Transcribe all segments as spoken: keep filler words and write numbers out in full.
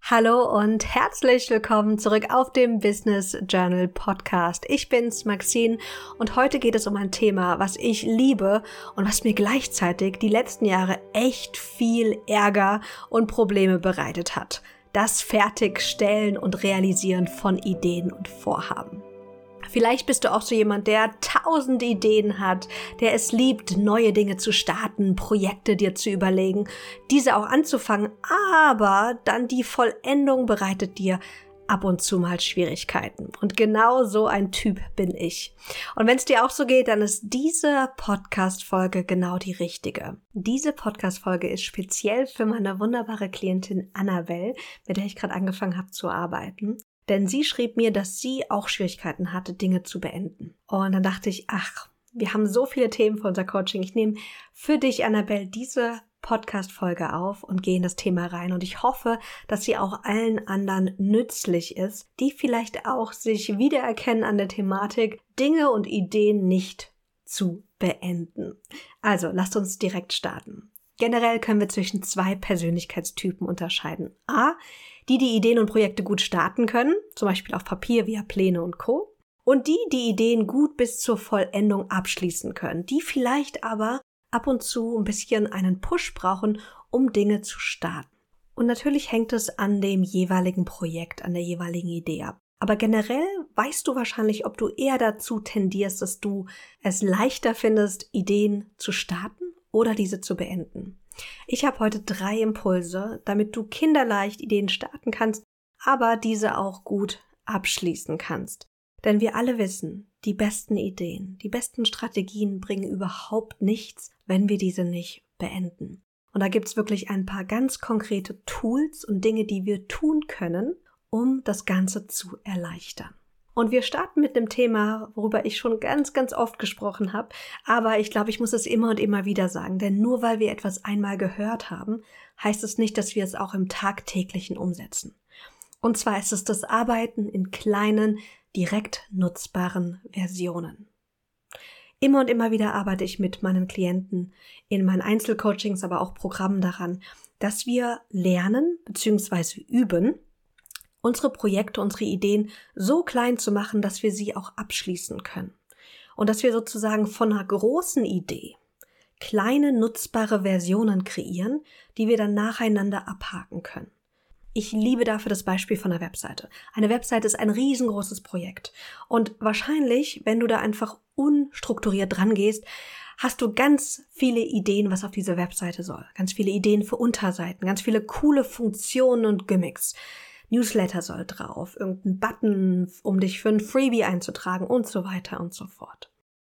Hallo und herzlich willkommen zurück auf dem Business Journal Podcast. Ich bin's, Maxine, und heute geht es um ein Thema, was ich liebe und was mir gleichzeitig die letzten Jahre echt viel Ärger und Probleme bereitet hat. Das Fertigstellen und Realisieren von Ideen und Vorhaben. Vielleicht bist du auch so jemand, der tausend Ideen hat, der es liebt, neue Dinge zu starten, Projekte dir zu überlegen, diese auch anzufangen, aber dann die Vollendung bereitet dir ab und zu mal Schwierigkeiten. Und genau so ein Typ bin ich. Und wenn es dir auch so geht, dann ist diese Podcast-Folge genau die richtige. Diese Podcast-Folge ist speziell für meine wunderbare Klientin Annabelle, mit der ich gerade angefangen habe zu arbeiten. Denn sie schrieb mir, dass sie auch Schwierigkeiten hatte, Dinge zu beenden. Und dann dachte ich, ach, wir haben so viele Themen für unser Coaching. Ich nehme für dich, Annabelle, diese Podcast-Folge auf und gehe in das Thema rein. Und ich hoffe, dass sie auch allen anderen nützlich ist, die vielleicht auch sich wiedererkennen an der Thematik, Dinge und Ideen nicht zu beenden. Also, lasst uns direkt starten. Generell können wir zwischen zwei Persönlichkeitstypen unterscheiden. A, die, die Ideen und Projekte gut starten können, zum Beispiel auf Papier via Pläne und Co. Und die, die Ideen gut bis zur Vollendung abschließen können, die vielleicht aber ab und zu ein bisschen einen Push brauchen, um Dinge zu starten. Und natürlich hängt es an dem jeweiligen Projekt, an der jeweiligen Idee ab. Aber generell weißt du wahrscheinlich, ob du eher dazu tendierst, dass du es leichter findest, Ideen zu starten oder diese zu beenden. Ich habe heute drei Impulse, damit du kinderleicht Ideen starten kannst, aber diese auch gut abschließen kannst. Denn wir alle wissen, die besten Ideen, die besten Strategien bringen überhaupt nichts, wenn wir diese nicht beenden. Und da gibt's wirklich ein paar ganz konkrete Tools und Dinge, die wir tun können, um das Ganze zu erleichtern. Und wir starten mit einem Thema, worüber ich schon ganz, ganz oft gesprochen habe. Aber ich glaube, ich muss es immer und immer wieder sagen. Denn nur weil wir etwas einmal gehört haben, heißt es nicht, dass wir es auch im Tagtäglichen umsetzen. Und zwar ist es das Arbeiten in kleinen, direkt nutzbaren Versionen. Immer und immer wieder arbeite ich mit meinen Klienten in meinen Einzelcoachings, aber auch Programmen daran, dass wir lernen bzw. üben, unsere Projekte, unsere Ideen so klein zu machen, dass wir sie auch abschließen können. Und dass wir sozusagen von einer großen Idee kleine nutzbare Versionen kreieren, die wir dann nacheinander abhaken können. Ich liebe dafür das Beispiel von einer Webseite. Eine Webseite ist ein riesengroßes Projekt. Und wahrscheinlich, wenn du da einfach unstrukturiert dran gehst, hast du ganz viele Ideen, was auf diese Webseite soll. Ganz viele Ideen für Unterseiten, ganz viele coole Funktionen und Gimmicks. Newsletter soll drauf, irgendein Button, um dich für ein Freebie einzutragen und so weiter und so fort.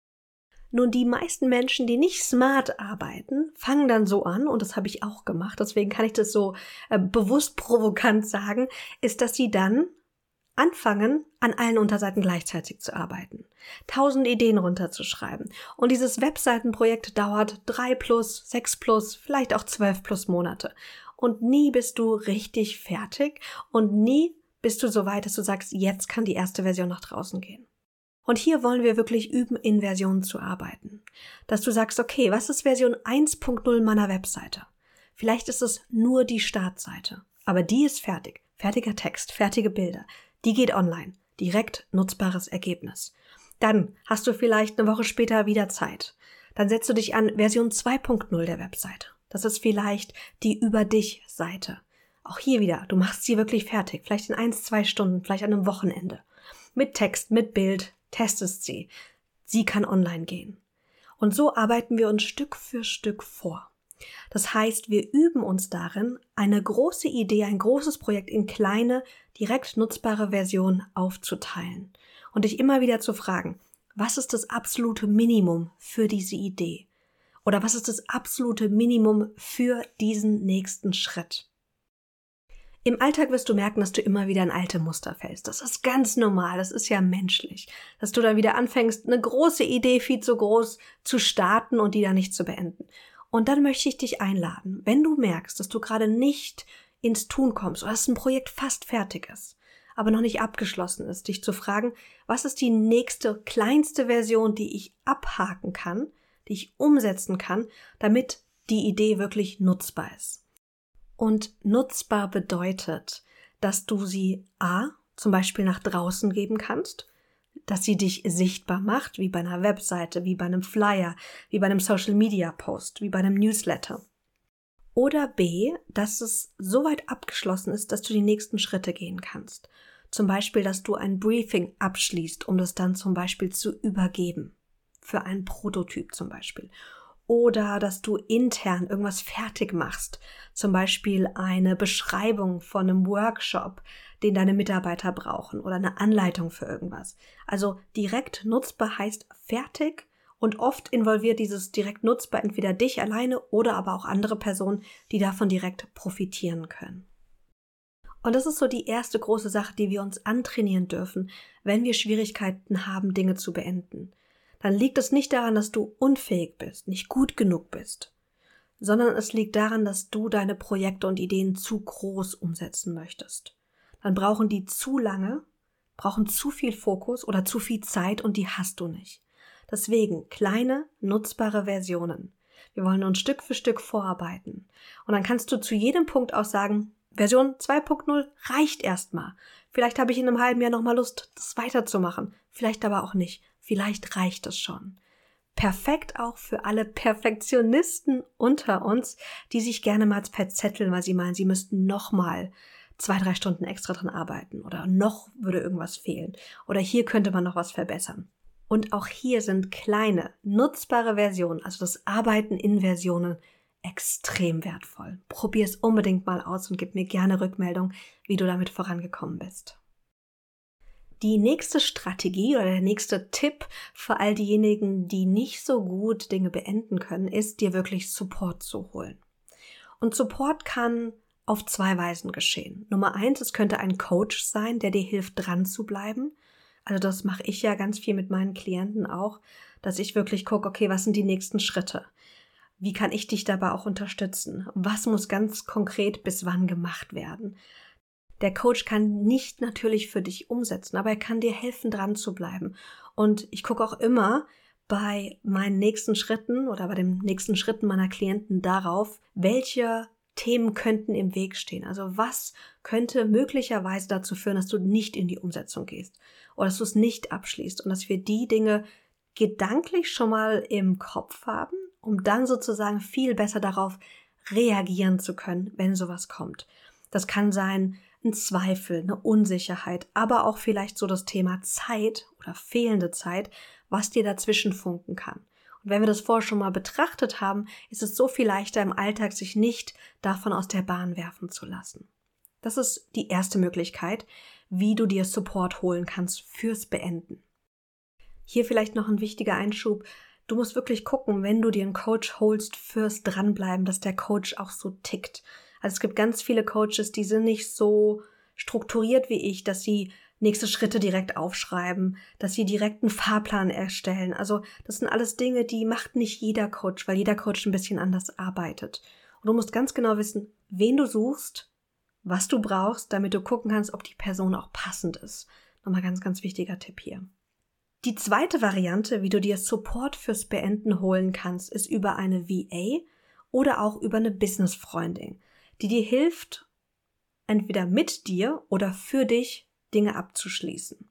Nun, die meisten Menschen, die nicht smart arbeiten, fangen dann so an, und das habe ich auch gemacht, deswegen kann ich das so äh, bewusst provokant sagen, ist, dass sie dann anfangen, an allen Unterseiten gleichzeitig zu arbeiten, tausend Ideen runterzuschreiben. Und dieses Webseitenprojekt dauert drei plus, sechs plus, vielleicht auch zwölf plus Monate. Und nie bist du richtig fertig und nie bist du so weit, dass du sagst, jetzt kann die erste Version nach draußen gehen. Und hier wollen wir wirklich üben, in Versionen zu arbeiten. Dass du sagst, okay, was ist Version eins Punkt null meiner Webseite? Vielleicht ist es nur die Startseite, aber die ist fertig. Fertiger Text, fertige Bilder. Die geht online. Direkt nutzbares Ergebnis. Dann hast du vielleicht eine Woche später wieder Zeit. Dann setzt du dich an Version zwei Punkt null der Webseite. Das ist vielleicht die Über-dich-Seite. Auch hier wieder, du machst sie wirklich fertig. Vielleicht in eins, zwei Stunden, vielleicht an einem Wochenende. Mit Text, mit Bild, testest sie. Sie kann online gehen. Und so arbeiten wir uns Stück für Stück vor. Das heißt, wir üben uns darin, eine große Idee, ein großes Projekt in kleine, direkt nutzbare Versionen aufzuteilen. Und dich immer wieder zu fragen, was ist das absolute Minimum für diese Idee? Oder was ist das absolute Minimum für diesen nächsten Schritt? Im Alltag wirst du merken, dass du immer wieder in alte Muster fällst. Das ist ganz normal, das ist ja menschlich. Dass du dann wieder anfängst, eine große Idee, viel zu groß, zu starten und die dann nicht zu beenden. Und dann möchte ich dich einladen, wenn du merkst, dass du gerade nicht ins Tun kommst oder dass ein Projekt fast fertig ist, aber noch nicht abgeschlossen ist, dich zu fragen, was ist die nächste, kleinste Version, die ich abhaken kann, die ich umsetzen kann, damit die Idee wirklich nutzbar ist. Und nutzbar bedeutet, dass du sie A, zum Beispiel nach draußen geben kannst, dass sie dich sichtbar macht, wie bei einer Webseite, wie bei einem Flyer, wie bei einem Social-Media-Post, wie bei einem Newsletter. Oder B, dass es so weit abgeschlossen ist, dass du die nächsten Schritte gehen kannst. Zum Beispiel, dass du ein Briefing abschließt, um das dann zum Beispiel zu übergeben. Für einen Prototyp zum Beispiel. Oder dass du intern irgendwas fertig machst. Zum Beispiel eine Beschreibung von einem Workshop, den deine Mitarbeiter brauchen. Oder eine Anleitung für irgendwas. Also direkt nutzbar heißt fertig. Und oft involviert dieses direkt nutzbar entweder dich alleine oder aber auch andere Personen, die davon direkt profitieren können. Und das ist so die erste große Sache, die wir uns antrainieren dürfen, wenn wir Schwierigkeiten haben, Dinge zu beenden. Dann liegt es nicht daran, dass du unfähig bist, nicht gut genug bist, sondern es liegt daran, dass du deine Projekte und Ideen zu groß umsetzen möchtest. Dann brauchen die zu lange, brauchen zu viel Fokus oder zu viel Zeit und die hast du nicht. Deswegen kleine, nutzbare Versionen. Wir wollen uns Stück für Stück vorarbeiten. Und dann kannst du zu jedem Punkt auch sagen, Version zwei Punkt null reicht erstmal. Vielleicht habe ich in einem halben Jahr nochmal Lust, das weiterzumachen. Vielleicht aber auch nicht. Vielleicht reicht es schon. Perfekt auch für alle Perfektionisten unter uns, die sich gerne mal verzetteln, weil sie meinen, sie müssten nochmal zwei, drei Stunden extra dran arbeiten oder noch würde irgendwas fehlen oder hier könnte man noch was verbessern. Und auch hier sind kleine, nutzbare Versionen, also das Arbeiten in Versionen, extrem wertvoll. Probier es unbedingt mal aus und gib mir gerne Rückmeldung, wie du damit vorangekommen bist. Die nächste Strategie oder der nächste Tipp für all diejenigen, die nicht so gut Dinge beenden können, ist, dir wirklich Support zu holen. Und Support kann auf zwei Weisen geschehen. Nummer eins, es könnte ein Coach sein, der dir hilft, dran zu bleiben. Also das mache ich ja ganz viel mit meinen Klienten auch, dass ich wirklich gucke, okay, was sind die nächsten Schritte? Wie kann ich dich dabei auch unterstützen? Was muss ganz konkret bis wann gemacht werden? Der Coach kann nicht natürlich für dich umsetzen, aber er kann dir helfen, dran zu bleiben. Und ich gucke auch immer bei meinen nächsten Schritten oder bei den nächsten Schritten meiner Klienten darauf, welche Themen könnten im Weg stehen. Also was könnte möglicherweise dazu führen, dass du nicht in die Umsetzung gehst oder dass du es nicht abschließt und dass wir die Dinge gedanklich schon mal im Kopf haben, um dann sozusagen viel besser darauf reagieren zu können, wenn sowas kommt. Das kann sein ein Zweifel, eine Unsicherheit, aber auch vielleicht so das Thema Zeit oder fehlende Zeit, was dir dazwischen funken kann. Und wenn wir das vorher schon mal betrachtet haben, ist es so viel leichter im Alltag, sich nicht davon aus der Bahn werfen zu lassen. Das ist die erste Möglichkeit, wie du dir Support holen kannst fürs Beenden. Hier vielleicht noch ein wichtiger Einschub. Du musst wirklich gucken, wenn du dir einen Coach holst fürs Dranbleiben, dass der Coach auch so tickt. Also es gibt ganz viele Coaches, die sind nicht so strukturiert wie ich, dass sie nächste Schritte direkt aufschreiben, dass sie direkt einen Fahrplan erstellen. Also das sind alles Dinge, die macht nicht jeder Coach, weil jeder Coach ein bisschen anders arbeitet. Und du musst ganz genau wissen, wen du suchst, was du brauchst, damit du gucken kannst, ob die Person auch passend ist. Nochmal ganz, ganz wichtiger Tipp hier. Die zweite Variante, wie du dir Support fürs Beenden holen kannst, ist über eine V A oder auch über eine Business-Freundin, die dir hilft, entweder mit dir oder für dich Dinge abzuschließen.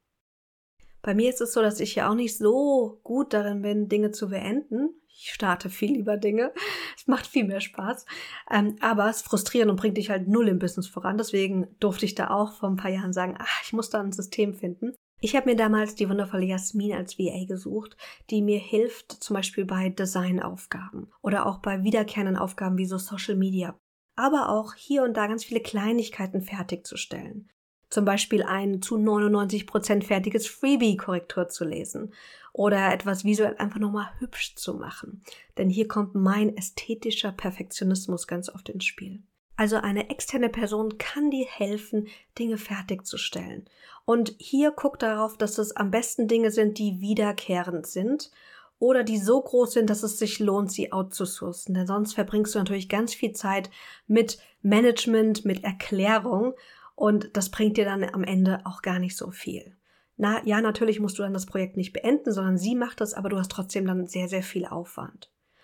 Bei mir ist es so, dass ich ja auch nicht so gut darin bin, Dinge zu beenden. Ich starte viel lieber Dinge. Es macht viel mehr Spaß. Ähm, aber es frustriert und bringt dich halt null im Business voran. Deswegen durfte ich da auch vor ein paar Jahren sagen, ach, ich muss da ein System finden. Ich habe mir damals die wundervolle Jasmin als V A gesucht, die mir hilft, zum Beispiel bei Designaufgaben oder auch bei wiederkehrenden Aufgaben wie so Social Media. Aber auch hier und da ganz viele Kleinigkeiten fertigzustellen. Zum Beispiel ein zu neunundneunzig Prozent fertiges Freebie-Korrektur zu lesen oder etwas visuell einfach nochmal hübsch zu machen. Denn hier kommt mein ästhetischer Perfektionismus ganz oft ins Spiel. Also eine externe Person kann dir helfen, Dinge fertigzustellen. Und hier guck darauf, dass es am besten Dinge sind, die wiederkehrend sind oder die so groß sind, dass es sich lohnt, sie outzusourcen. Denn sonst verbringst du natürlich ganz viel Zeit mit Management, mit Erklärung. Und das bringt dir dann am Ende auch gar nicht so viel. Na ja, natürlich musst du dann das Projekt nicht beenden, sondern sie macht das, aber du hast trotzdem dann sehr, sehr viel Aufwand.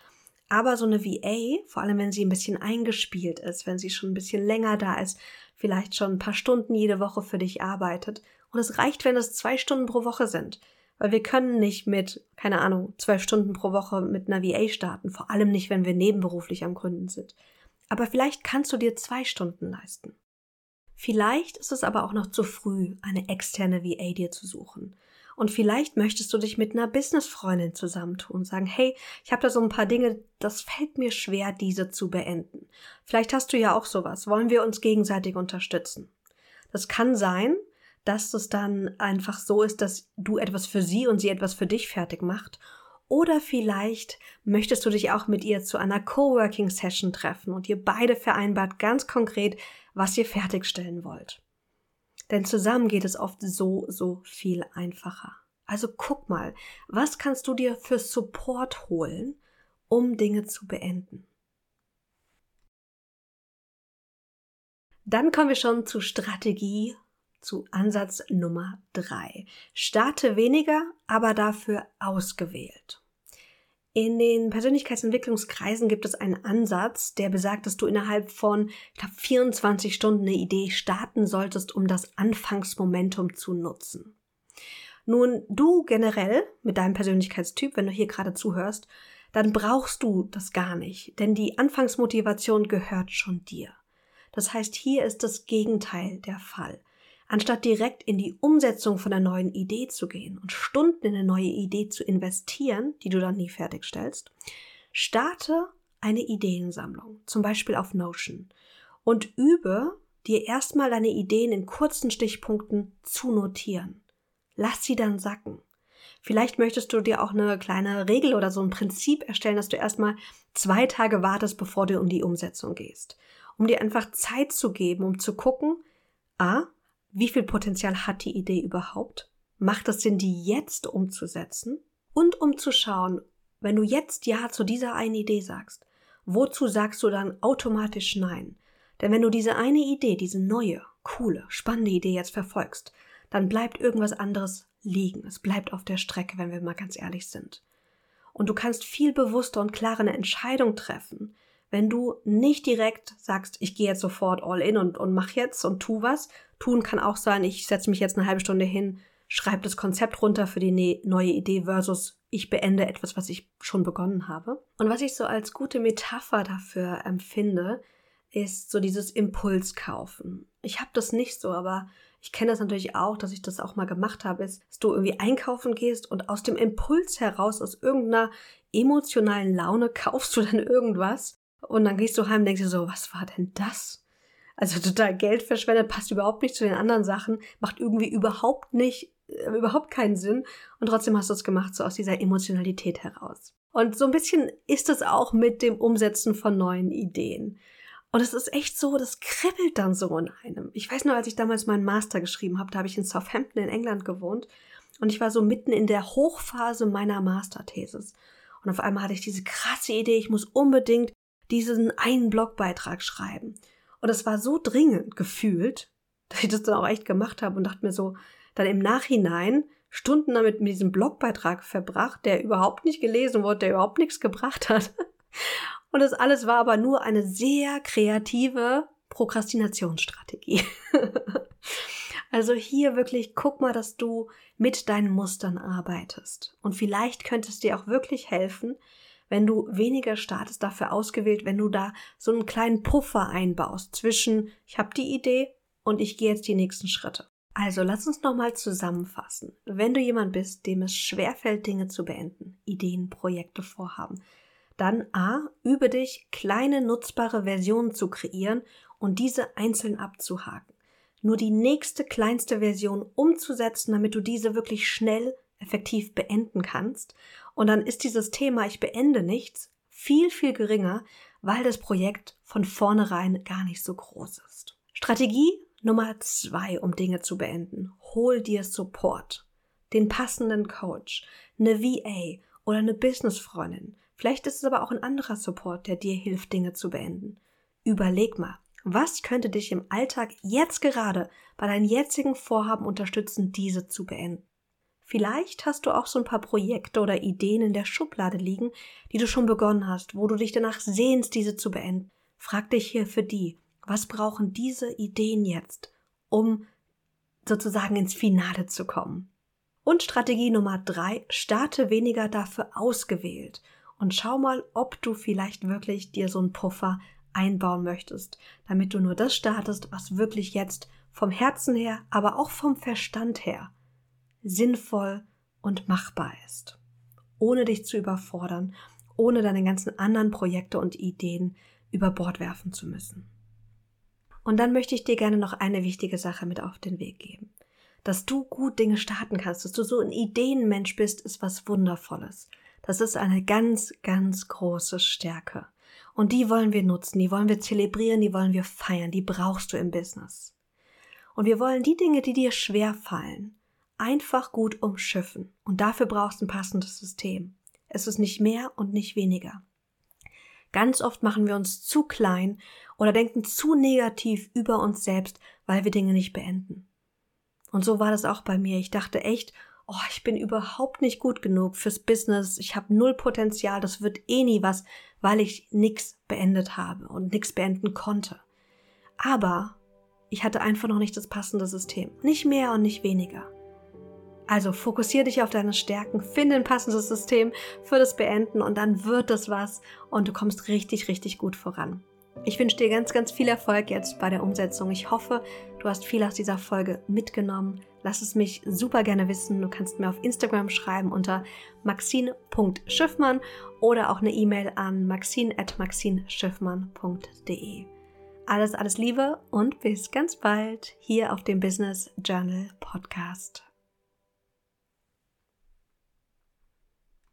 Aber so eine V A, vor allem wenn sie ein bisschen eingespielt ist, wenn sie schon ein bisschen länger da ist, vielleicht schon ein paar Stunden jede Woche für dich arbeitet. Und es reicht, wenn es zwei Stunden pro Woche sind. Weil wir können nicht mit, keine Ahnung, zwölf Stunden pro Woche mit einer V A starten. Vor allem nicht, wenn wir nebenberuflich am Gründen sind. Aber vielleicht kannst du dir zwei Stunden leisten. Vielleicht ist es aber auch noch zu früh, eine externe V A dir zu suchen. Und vielleicht möchtest du dich mit einer Businessfreundin zusammentun und sagen, hey, ich habe da so ein paar Dinge, das fällt mir schwer, diese zu beenden. Vielleicht hast du ja auch sowas. Wollen wir uns gegenseitig unterstützen? Das kann sein, dass es dann einfach so ist, dass du etwas für sie und sie etwas für dich fertig macht. Oder vielleicht möchtest du dich auch mit ihr zu einer Coworking-Session treffen und ihr beide vereinbart ganz konkret, was ihr fertigstellen wollt. Denn zusammen geht es oft so, so viel einfacher. Also guck mal, was kannst du dir für Support holen, um Dinge zu beenden? Dann kommen wir schon zu Strategie, zu Ansatz Nummer drei. Starte weniger, aber dafür ausgewählt. In den Persönlichkeitsentwicklungskreisen gibt es einen Ansatz, der besagt, dass du innerhalb von, ich glaube, vierundzwanzig Stunden eine Idee starten solltest, um das Anfangsmomentum zu nutzen. Nun, du generell mit deinem Persönlichkeitstyp, wenn du hier gerade zuhörst, dann brauchst du das gar nicht, denn die Anfangsmotivation gehört schon dir. Das heißt, hier ist das Gegenteil der Fall. Anstatt direkt in die Umsetzung von einer neuen Idee zu gehen und Stunden in eine neue Idee zu investieren, die du dann nie fertigstellst, starte eine Ideensammlung, zum Beispiel auf Notion, und übe dir erstmal deine Ideen in kurzen Stichpunkten zu notieren. Lass sie dann sacken. Vielleicht möchtest du dir auch eine kleine Regel oder so ein Prinzip erstellen, dass du erstmal zwei Tage wartest, bevor du in die Umsetzung gehst, um dir einfach Zeit zu geben, um zu gucken, a, wie viel Potenzial hat die Idee überhaupt? Macht es Sinn, die jetzt umzusetzen? Und um zu schauen, wenn du jetzt Ja zu dieser einen Idee sagst, wozu sagst du dann automatisch Nein? Denn wenn du diese eine Idee, diese neue, coole, spannende Idee jetzt verfolgst, dann bleibt irgendwas anderes liegen. Es bleibt auf der Strecke, wenn wir mal ganz ehrlich sind. Und du kannst viel bewusster und klarer eine Entscheidung treffen, wenn du nicht direkt sagst, ich gehe jetzt sofort all in und, und mach jetzt und tu was. Tun kann auch sein, ich setze mich jetzt eine halbe Stunde hin, schreibe das Konzept runter für die ne- neue Idee versus ich beende etwas, was ich schon begonnen habe. Und was ich so als gute Metapher dafür empfinde, ist so dieses Impulskaufen. Ich habe das nicht so, aber ich kenne das natürlich auch, dass ich das auch mal gemacht habe, ist, dass du irgendwie einkaufen gehst und aus dem Impuls heraus, aus irgendeiner emotionalen Laune kaufst du dann irgendwas. Und dann gehst du heim und denkst dir so, was war denn das? Also total Geld verschwendet, passt überhaupt nicht zu den anderen Sachen, macht irgendwie überhaupt nicht, äh, überhaupt keinen Sinn. Und trotzdem hast du es gemacht, so aus dieser Emotionalität heraus. Und so ein bisschen ist es auch mit dem Umsetzen von neuen Ideen. Und es ist echt so, das kribbelt dann so in einem. Ich weiß noch, als ich damals meinen Master geschrieben habe, da habe ich in Southampton in England gewohnt. Und ich war so mitten in der Hochphase meiner Masterthesis. Und auf einmal hatte ich diese krasse Idee, ich muss unbedingt diesen einen Blogbeitrag schreiben. Und es war so dringend gefühlt, dass ich das dann auch echt gemacht habe und dachte mir so, dann im Nachhinein Stunden damit mit diesem Blogbeitrag verbracht, der überhaupt nicht gelesen wurde, der überhaupt nichts gebracht hat. Und das alles war aber nur eine sehr kreative Prokrastinationsstrategie. Also hier wirklich, guck mal, dass du mit deinen Mustern arbeitest. Und vielleicht könnte es dir auch wirklich helfen, wenn du weniger startest, dafür ausgewählt, wenn du da so einen kleinen Puffer einbaust zwischen, ich habe die Idee und ich gehe jetzt die nächsten Schritte. Also lass uns nochmal zusammenfassen. Wenn du jemand bist, dem es schwerfällt, Dinge zu beenden, Ideen, Projekte, Vorhaben, dann a, übe dich, kleine nutzbare Versionen zu kreieren und diese einzeln abzuhaken. Nur die nächste kleinste Version umzusetzen, damit du diese wirklich schnell, effektiv beenden kannst. Und dann ist dieses Thema, ich beende nichts, viel, viel geringer, weil das Projekt von vornherein gar nicht so groß ist. Strategie Nummer zwei, um Dinge zu beenden. Hol dir Support. Den passenden Coach, eine V A oder eine Businessfreundin. Vielleicht ist es aber auch ein anderer Support, der dir hilft, Dinge zu beenden. Überleg mal, was könnte dich im Alltag jetzt gerade bei deinen jetzigen Vorhaben unterstützen, diese zu beenden? Vielleicht hast du auch so ein paar Projekte oder Ideen in der Schublade liegen, die du schon begonnen hast, wo du dich danach sehnst, diese zu beenden. Frag dich hier für die, was brauchen diese Ideen jetzt, um sozusagen ins Finale zu kommen? Und Strategie Nummer drei, starte weniger dafür ausgewählt und schau mal, ob du vielleicht wirklich dir so einen Puffer einbauen möchtest, damit du nur das startest, was wirklich jetzt vom Herzen her, aber auch vom Verstand her sinnvoll und machbar ist, ohne dich zu überfordern, ohne deine ganzen anderen Projekte und Ideen über Bord werfen zu müssen. Und dann möchte ich dir gerne noch eine wichtige Sache mit auf den Weg geben. Dass du gut Dinge starten kannst, dass du so ein Ideenmensch bist, ist was Wundervolles. Das ist eine ganz, ganz große Stärke. Und die wollen wir nutzen, die wollen wir zelebrieren, die wollen wir feiern, die brauchst du im Business. Und wir wollen die Dinge, die dir schwer fallen, einfach gut umschiffen. Und dafür brauchst du ein passendes System. Es ist nicht mehr und nicht weniger. Ganz oft machen wir uns zu klein oder denken zu negativ über uns selbst, weil wir Dinge nicht beenden. Und so war das auch bei mir. Ich dachte echt, oh, ich bin überhaupt nicht gut genug fürs Business. Ich habe null Potenzial, das wird eh nie was, weil ich nichts beendet habe und nichts beenden konnte. Aber ich hatte einfach noch nicht das passende System. Nicht mehr und nicht weniger. Also fokussiere dich auf deine Stärken, finde ein passendes System für das Beenden und dann wird das was und du kommst richtig, richtig gut voran. Ich wünsche dir ganz, ganz viel Erfolg jetzt bei der Umsetzung. Ich hoffe, du hast viel aus dieser Folge mitgenommen. Lass es mich super gerne wissen. Du kannst mir auf Instagram schreiben unter maxine punkt schiffmann oder auch eine E-Mail an maxine at maxineschiffmann punkt de. Alles, alles Liebe und bis ganz bald hier auf dem Business Journal Podcast.